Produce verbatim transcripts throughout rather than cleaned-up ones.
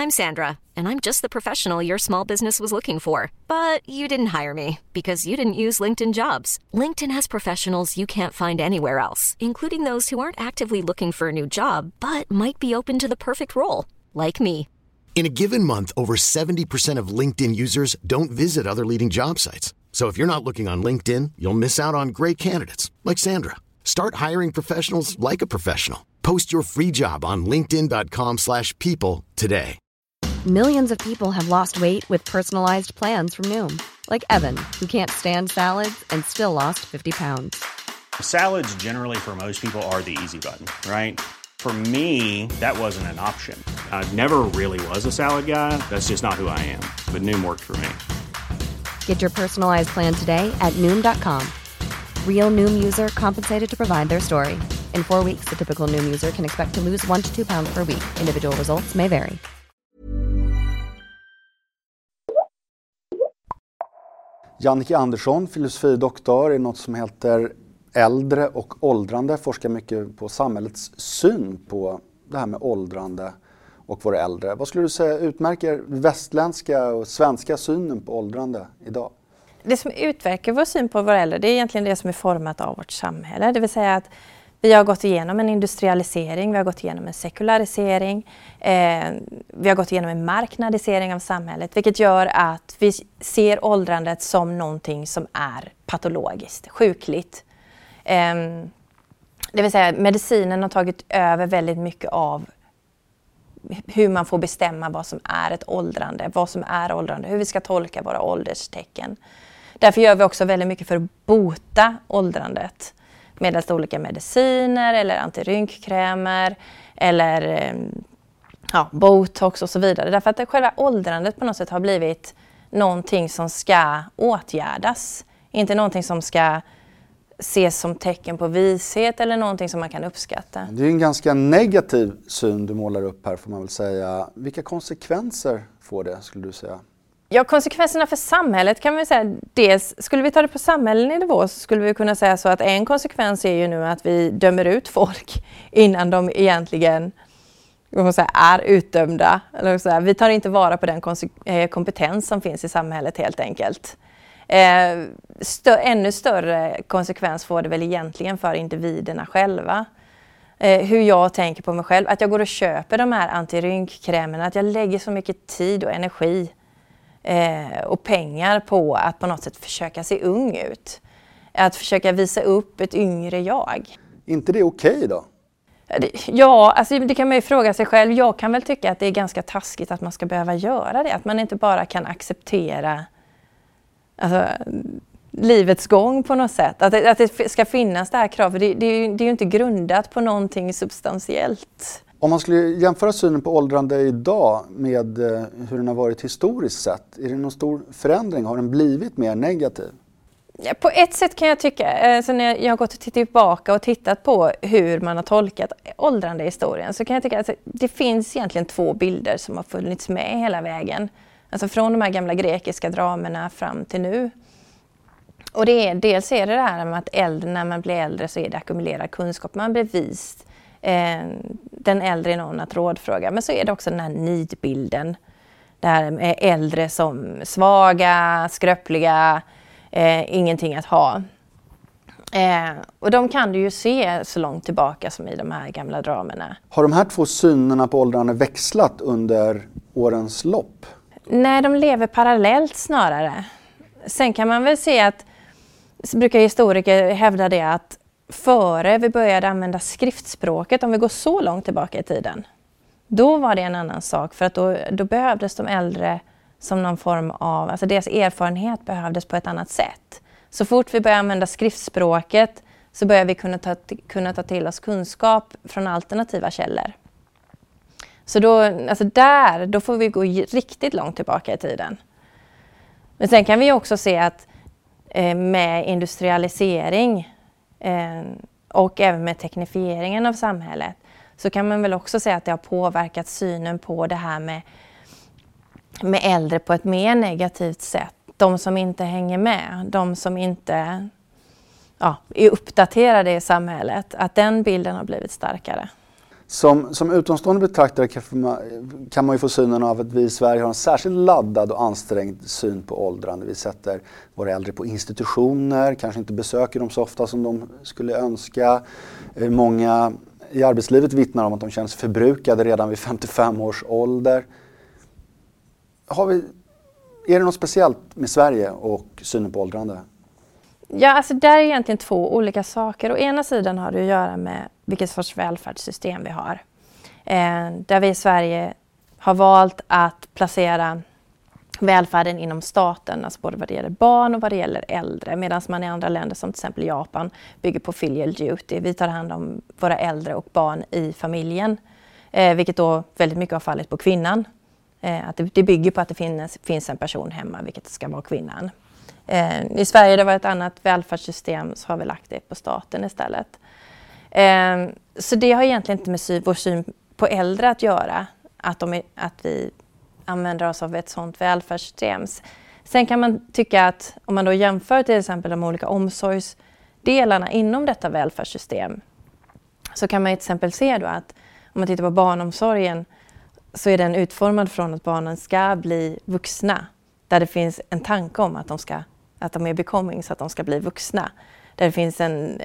I'm Sandra, and I'm just the professional your small business was looking for. But you didn't hire me because you didn't use LinkedIn Jobs. LinkedIn has professionals you can't find anywhere else, including those who aren't actively looking for a new job, but might be open to the perfect role, like me. In a given month, over seventy percent of LinkedIn users don't visit other leading job sites. So if you're not looking on LinkedIn, you'll miss out on great candidates like Sandra. Start hiring professionals like a professional. Post your free job on linkedin dot com slash people today. Millions of people have lost weight with personalized plans from Noom. Like Evan, who can't stand salads and still lost fifty pounds. Salads generally for most people are the easy button, right? For me, that wasn't an option. I never really was a salad guy. That's just not who I am. But Noom worked for me. Get your personalized plan today at noom dot com. Real Noom user compensated to provide their story. In four weeks, the typical Noom user can expect to lose one to two pounds per week. Individual results may vary. Jannike Andersson, filosofidoktor i något som heter äldre och åldrande, forskar mycket på samhällets syn på det här med åldrande och våra äldre. Vad skulle du säga utmärker västländska och svenska synen på åldrande idag? Det som utverkar vår syn på våra äldre, det är egentligen det som är format av vårt samhälle. Det vill säga att vi har gått igenom en industrialisering, vi har gått igenom en sekularisering, eh, vi har gått igenom en marknadisering av samhället, vilket gör att vi ser åldrandet som någonting som är patologiskt, sjukligt. Eh, det vill säga medicinen har tagit över väldigt mycket av hur man får bestämma vad som är ett åldrande, vad som är åldrande, hur vi ska tolka våra ålderstecken. Därför gör vi också väldigt mycket för att bota åldrandet. Medelst olika mediciner eller antirynkkrämer eller ja, botox och så vidare. Därför att själva åldrandet på något sätt har blivit någonting som ska åtgärdas. Inte någonting som ska ses som tecken på vishet eller någonting som man kan uppskatta. Det är en ganska negativ syn du målar upp här, får man väl säga. Vilka konsekvenser får det, skulle du säga? Ja, konsekvenserna för samhället kan vi säga, dels skulle vi ta det på samhällelig nivå så skulle vi kunna säga så att en konsekvens är ju nu att vi dömer ut folk innan de egentligen vad man säga, är utdömda. Eller så här, vi tar inte vara på den kompetens som finns i samhället helt enkelt. Eh, stö- ännu större konsekvens får det väl egentligen för individerna själva. Eh, hur jag tänker på mig själv, att jag går och köper de här antirynkkrämerna, att jag lägger så mycket tid och energi Eh, och pengar på att på något sätt försöka se ung ut. Att försöka visa upp ett yngre jag. Inte det okej okay då? Ja, alltså det kan man ju fråga sig själv. Jag kan väl tycka att det är ganska taskigt att man ska behöva göra det. Att man inte bara kan acceptera alltså, livets gång på något sätt. Att det, att det ska finnas det här kravet. Det, det, är ju, det är ju inte grundat på någonting substantiellt. Om man skulle jämföra synen på åldrande idag med hur den har varit historiskt sett, är det någon stor förändring? Har den blivit mer negativ? Ja, på ett sätt kan jag tycka, alltså när jag har gått och tittat tillbaka och tittat på hur man har tolkat åldrande i historien, så kan jag tycka att det finns egentligen två bilder som har funnits med hela vägen. Alltså från de här gamla grekiska dramerna fram till nu. Och det är, dels är det det här med att äldre, när man blir äldre så är det ackumulerad kunskap. Man blir vist. Den äldre är någon att rådfråga. Men så är det också den här nidbilden. Det här med äldre som svaga, skröpliga, eh, ingenting att ha. Eh, och de kan du ju se så långt tillbaka som i de här gamla dramerna. Har de här två synerna på åldrande växlat under årens lopp? Nej, de lever parallellt snarare. Sen kan man väl se att, så brukar historiker hävda det att före vi började använda skriftspråket, om vi går så långt tillbaka i tiden, då var det en annan sak. För att då, då behövdes de äldre som någon form av, alltså deras erfarenhet behövdes på ett annat sätt. Så fort vi började använda skriftspråket så börjar vi kunna ta, kunna ta till oss kunskap från alternativa källor. Så då, alltså där, då får vi gå riktigt långt tillbaka i tiden. Men sen kan vi också se att eh, med industrialisering eh, och även med teknifieringen av samhället så kan man väl också säga att det har påverkat synen på det här med, med äldre på ett mer negativt sätt. De som inte hänger med, de som inte ja, är uppdaterade i samhället, att den bilden har blivit starkare. Som, som utomstående betraktare kan man, kan man ju få synen av att vi i Sverige har en särskilt laddad och ansträngd syn på åldrande. Vi sätter våra äldre på institutioner, kanske inte besöker dem så ofta som de skulle önska. Många i arbetslivet vittnar om att de känns förbrukade redan vid femtiofem års ålder. Har vi, är det något speciellt med Sverige och synen på åldrande? Ja, alltså där är egentligen två olika saker. Å ena sidan har det att göra med vilket sorts välfärdssystem vi har. Eh, där vi i Sverige har valt att placera välfärden inom staten, alltså både vad det gäller barn och vad det gäller äldre. Medan man i andra länder som till exempel Japan bygger på filial duty. Vi tar hand om våra äldre och barn i familjen. Eh, vilket då väldigt mycket har fallit på kvinnan. Eh, att det, det bygger på att det finns, finns en person hemma, vilket ska vara kvinnan. Eh, I Sverige, det var ett annat välfärdssystem, så har vi lagt det på staten istället. Eh, så det har egentligen inte med sy- vår syn på äldre att göra, att, de är, att vi använder oss av ett sådant välfärdssystem. Sen kan man tycka att om man då jämför till exempel de olika omsorgsdelarna inom detta välfärdssystem, så kan man till exempel se då att om man tittar på barnomsorgen, så är den utformad från att barnen ska bli vuxna. Där det finns en tanke om att de, ska, att de är becoming, så att de ska bli vuxna. Där det finns en,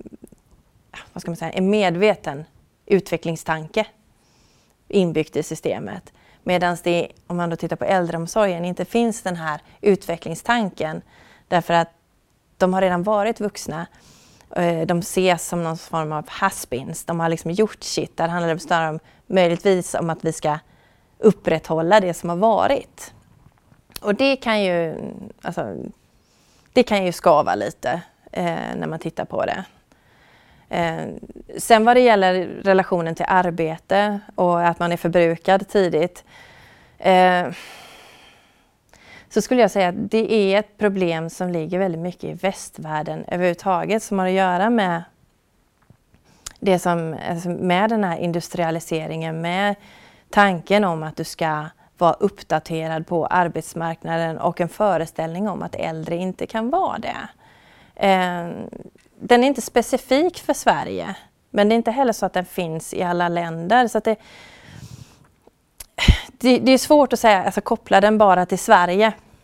vad ska man säga, en medveten utvecklingstanke inbyggt i systemet. Medan det, om man då tittar på äldreomsorgen, inte finns den här utvecklingstanken. Därför att de har redan varit vuxna. De ses som någon form av has-beens. De har liksom gjort shit. Där handlar det snarare om, möjligtvis om att vi ska upprätthålla det som har varit. Och det kan ju, alltså, det kan ju skava lite eh, när man tittar på det. Eh, sen vad det gäller relationen till arbete och att man är förbrukad tidigt, eh, så skulle jag säga att det är ett problem som ligger väldigt mycket i västvärlden överhuvudtaget, som har att göra med det som, alltså med den här industrialiseringen, med tanken om att du ska vara uppdaterad på arbetsmarknaden och en föreställning om att äldre inte kan vara det. Eh, den är inte specifik för Sverige, men det är inte heller så att den finns i alla länder. Så att det, det, det är svårt att säga, alltså koppla den bara till Sverige.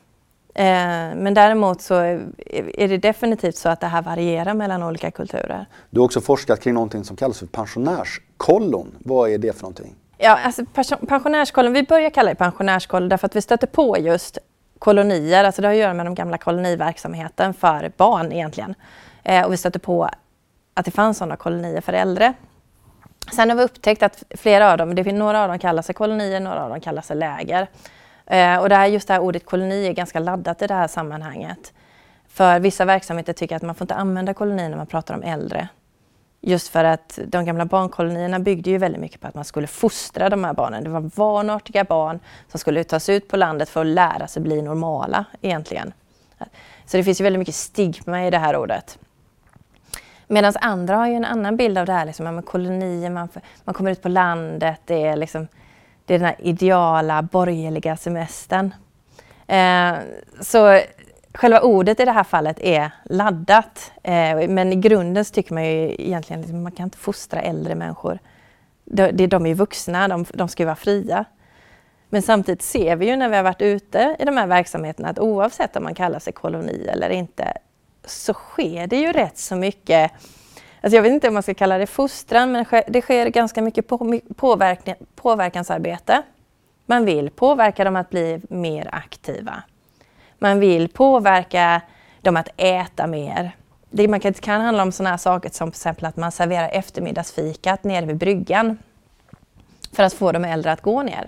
Eh, men däremot så är det definitivt så att det här varierar mellan olika kulturer. Du har också forskat kring någonting som kallas för pensionärskollon. Vad är det för någonting? Ja, alltså pensionärskollen, vi börjar kalla det pensionärskollon därför att vi stöter på just kolonier, alltså det har att göra med de gamla koloniverksamheten för barn egentligen. Eh, och vi stöter på att det fanns sådana kolonier för äldre. Sen har vi upptäckt att flera av dem, det finns några av dem kallar sig kolonier, några av dem kallar sig läger. Eh, och det här, just det här ordet koloni är ganska laddat i det här sammanhanget. För vissa verksamheter tycker att man får inte använda koloni när man pratar om äldre. Just för att de gamla barnkolonierna byggde ju väldigt mycket på att man skulle fostra de här barnen. Det var vanartiga barn som skulle tas ut på landet för att lära sig bli normala egentligen. Så det finns ju väldigt mycket stigma i det här ordet. Medan andra har ju en annan bild av det här. Liksom, med kolonier, man, man kommer ut på landet, det är, liksom, det är den här ideala borgerliga semestern. Eh, så... Själva ordet i det här fallet är laddat, eh, men i grunden så tycker man ju egentligen att man kan inte fostra äldre människor. De, de, de är ju vuxna, de, de ska ju vara fria. Men samtidigt ser vi ju när vi har varit ute i de här verksamheterna att oavsett om man kallar sig koloni eller inte, så sker det ju rätt så mycket. Alltså jag vet inte om man ska kalla det fostran, men det sker ganska mycket på, påverkan, påverkansarbete. Man vill påverka dem att bli mer aktiva. Man vill påverka dem att äta mer. Det man kan, kan handla om sådana här saker som till exempel att man serverar eftermiddagsfikat nere vid bryggan för att få de äldre att gå ner.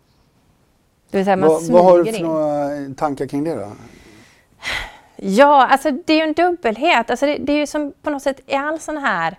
Det vill säga man vad, vad har du för några tankar kring det då? Ja, alltså det är ju en dubbelhet. Alltså det, det är ju som på något sätt i all sån här,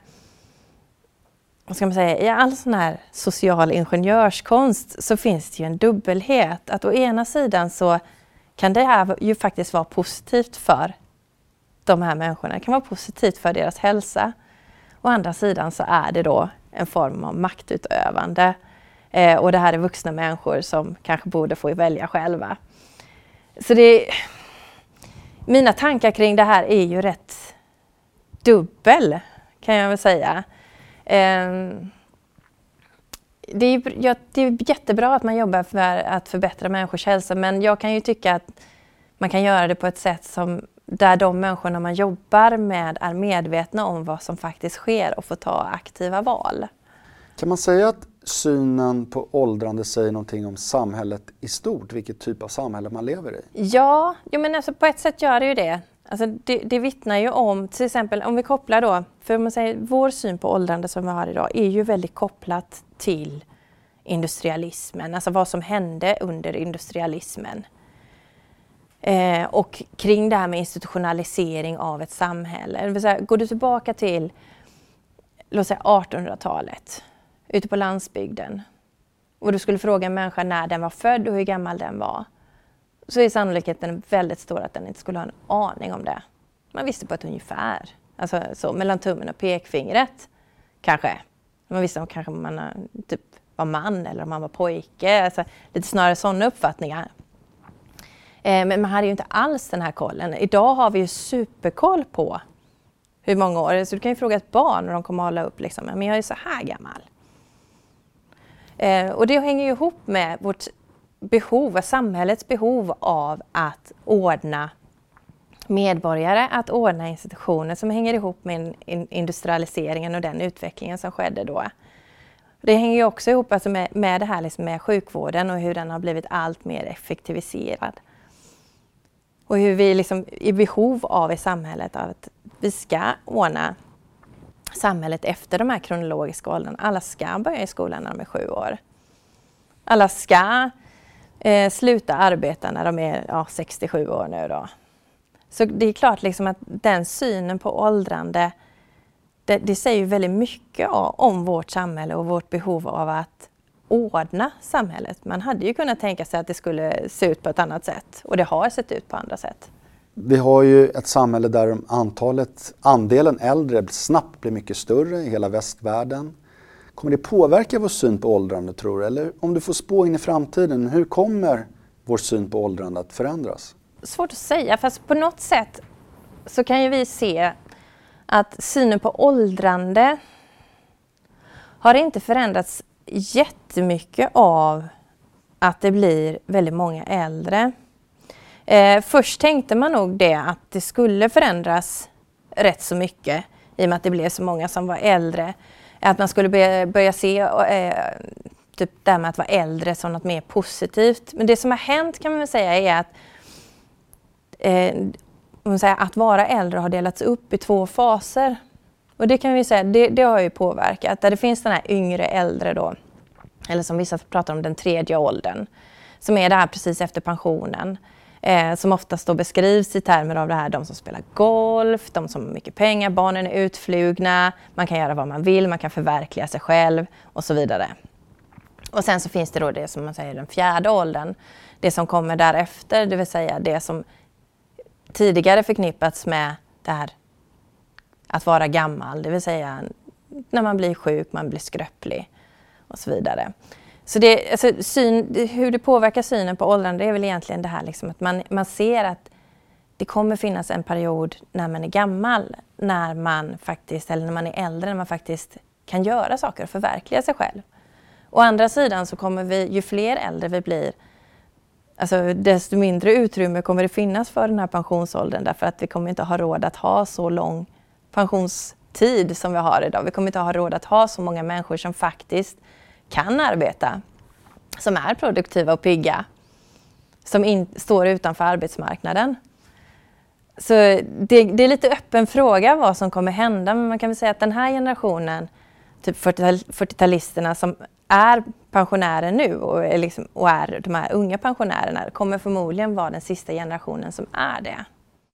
vad ska man säga, i all sån här social ingenjörskonst så finns det ju en dubbelhet. Att å ena sidan så kan det här ju faktiskt vara positivt för de här människorna. Det kan vara positivt för deras hälsa. Å andra sidan så är det då en form av maktutövande. Eh, och det här är vuxna människor som kanske borde få välja själva. Så det, mina tankar kring det här är ju rätt dubbel, kan jag väl säga. Eh, Det är, ja, det är jättebra att man jobbar för att förbättra människors hälsa, men jag kan ju tycka att man kan göra det på ett sätt som där de människorna man jobbar med är medvetna om vad som faktiskt sker och får ta aktiva val. Kan man säga att synen på åldrande säger någonting om samhället i stort, vilket typ av samhälle man lever i? Ja, jo, men alltså på ett sätt gör det ju det. Alltså det, det vittnar ju om, till exempel om vi kopplar då, för man säger, vår syn på åldrande som vi har idag är ju väldigt kopplat till industrialismen, alltså vad som hände under industrialismen. Eh, och kring det här med institutionalisering av ett samhälle. Det vill säga, går du tillbaka till låt säga artonhundratalet, ute på landsbygden, och du skulle fråga en människa när den var född och hur gammal den var, så är sannolikheten väldigt stor att den inte skulle ha en aning om det. Man visste på ett ungefär. Alltså så mellan tummen och pekfingret kanske. Man visste om kanske man typ var man eller om man var pojke. Alltså, lite snarare sådana uppfattningar. Eh, men man hade ju inte alls den här kollen. Idag har vi ju superkoll på hur många år. Så du kan ju fråga ett barn när de kommer att hålla upp. Liksom. Men jag är så här gammal. Eh, och det hänger ju ihop med vårt behov, samhällets behov av att ordna medborgare, att ordna institutioner som hänger ihop med industrialiseringen och den utvecklingen som skedde då. Det hänger ju också ihop alltså med, med det här liksom med sjukvården och hur den har blivit allt mer effektiviserad. Och hur vi liksom är i behov av i samhället av att vi ska ordna samhället efter de här kronologiska åldrarna. Alla ska börja i skolan när de är sju år. Alla ska eh, sluta arbeta när de är ja, sextiosju år nu då. Så det är klart liksom att den synen på åldrande, det, det säger ju väldigt mycket om vårt samhälle och vårt behov av att ordna samhället. Man hade ju kunnat tänka sig att det skulle se ut på ett annat sätt, och det har sett ut på andra sätt. Vi har ju ett samhälle där antalet, andelen äldre snabbt blir mycket större i hela västvärlden. Kommer det påverka vår syn på åldrande, tror du? Eller om du får spå in i framtiden, hur kommer vår syn på åldrande att förändras? Svårt att säga, fast på något sätt så kan ju vi se att synen på åldrande har inte förändrats jättemycket av att det blir väldigt många äldre. Eh, först tänkte man nog det att det skulle förändras rätt så mycket i och med att det blev så många som var äldre. Att man skulle börja, börja se eh, typ det här med att vara äldre som något mer positivt. Men det som har hänt kan man väl säga är att eh, man säger, att vara äldre har delats upp i två faser. Och det kan vi säga, det, det har ju påverkat. Där det finns den här yngre äldre då, eller som vissa pratar om den tredje åldern, som är det här precis efter pensionen. Eh, som oftast då beskrivs i termer av det här, de som spelar golf, de som har mycket pengar, barnen är utflugna, man kan göra vad man vill, man kan förverkliga sig själv och så vidare. Och sen så finns det då det som man säger den fjärde åldern, det som kommer därefter, det vill säga det som tidigare förknippats med det här att vara gammal, det vill säga när man blir sjuk, man blir skröplig och så vidare. Så det, alltså, syn, hur det påverkar synen på åldrande är väl egentligen det här liksom, att man, man ser att det kommer finnas en period när man är gammal, när man faktiskt, eller när man är äldre, när man faktiskt kan göra saker och förverkliga sig själv. Å andra sidan så kommer vi, ju fler äldre vi blir, alltså desto mindre utrymme kommer det finnas för den här pensionsåldern, därför att vi kommer inte ha råd att ha så lång pensionstid som vi har idag. Vi kommer inte ha råd att ha så många människor som faktiskt kan arbeta, som är produktiva och pigga, som in, står utanför arbetsmarknaden. Så det, det är lite öppen fråga vad som kommer hända, men man kan väl säga att den här generationen, typ fyrtiotalisterna som är pensionärer nu och är, liksom, och är de här unga pensionärerna, kommer förmodligen vara den sista generationen som är det.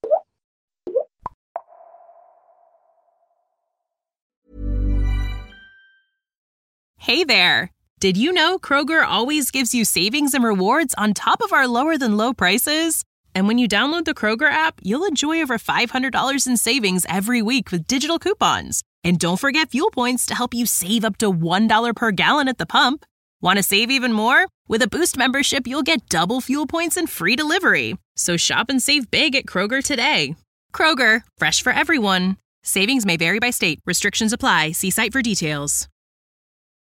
Hey there! Did you know Kroger always gives you savings and rewards on top of our lower than low prices? And when you download the Kroger app, you'll enjoy over five hundred dollars in savings every week with digital coupons. And don't forget fuel points to help you save up to one dollar per gallon at the pump. Want to save even more? With a Boost membership, you'll get double fuel points and free delivery. So shop and save big at Kroger today. Kroger, fresh for everyone. Savings may vary by state. Restrictions apply. See site for details.